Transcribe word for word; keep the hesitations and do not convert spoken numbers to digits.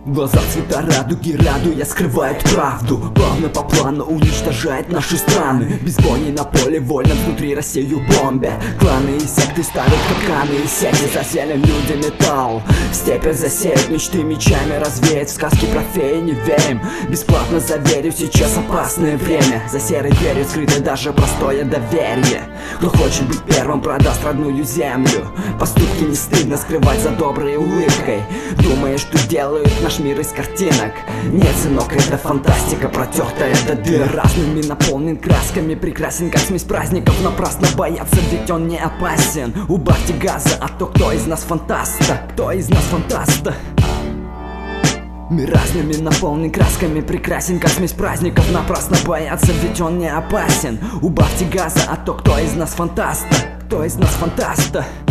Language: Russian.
Глаза цвета радуги, радуя, скрывают правду. Плавно по плану уничтожает наши страны. Без бойни на поле вольно внутри Россию бомбят. Кланы и секты ставят капканы и сети. Засели люди металл, в степи засеют, мечты мечами развеять. В сказки про феи не верим, бесплатно заверю, сейчас опасное время. За серой дверью скрыто даже простое доверие. Кто хочет быть первым, продаст родную землю. Поступки не стыдно скрывать за доброй улыбкой. Думаешь, что делают наш мир из картинок? Нет, сынок, это фантастика, протертая до дыр. Разными наполнен красками, прекрасен как смесь праздников. Напрасно бояться, ведь он не опасен. Убавьте газа, а то кто из нас фантаста? Кто из нас фантаста? Мир разными наполнен красками, прекрасен как смесь праздников. Напрасно бояться, ведь он не опасен. Убавьте газа, а то кто из нас фантаста? Кто из нас фантаста?